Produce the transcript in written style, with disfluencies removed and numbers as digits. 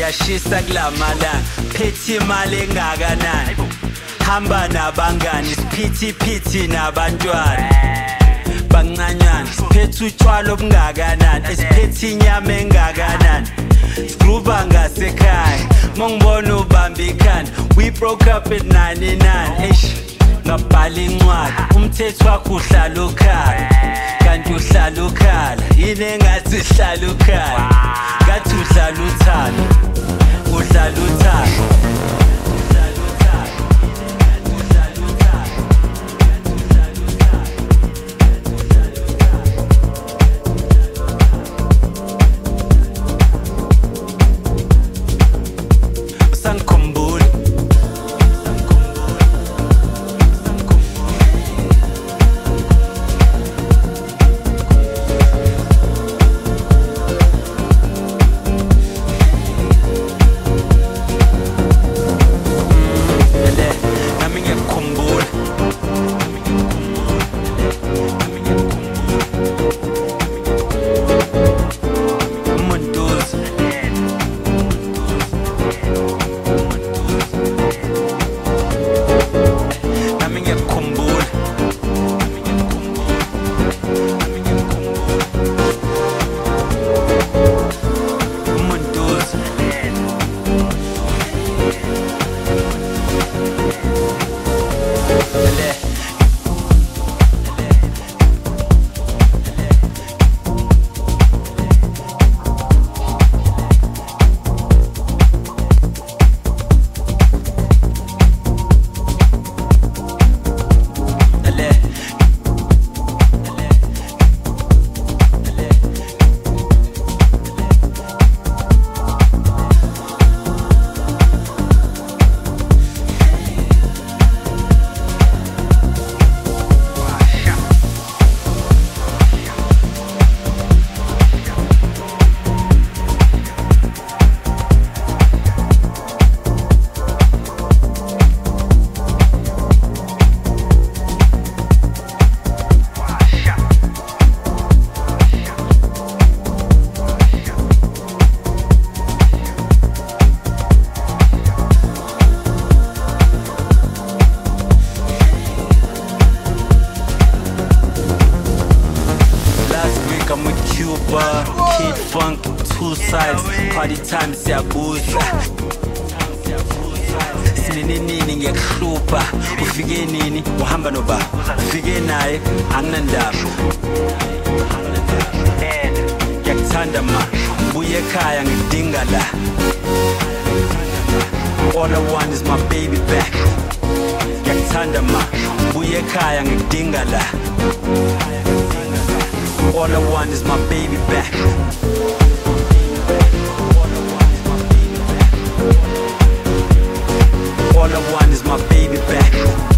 ngiyashisa kulamalanga phethe imali engakanani hamba nabangani siphithiphithi nabantwana bancanyana siphethe utshwala obungakanani esiphethe inyama engakanani sigruba ngasekhaya mongibona ubamba ikhanda we broke up at 99 ngabhala incwadi umthetho wakho uhlala ukhala kanti uhlala ukhala yini engathi uhlala ukhala ngathi uhlala uthando uhlala uthando I'm with Cuba, Kid Funk, two sides, party time siyabusa Sininini ngiyakhlupha, ufike nini, uhamba noba Ufike naye, anginandaba Ngiyakuthanda ma, buye ekhaya ngidinga la All I want is my baby back Ngiyakuthanda ma, buye ekhaya ngidinga la All I want is my baby back All I want is my baby back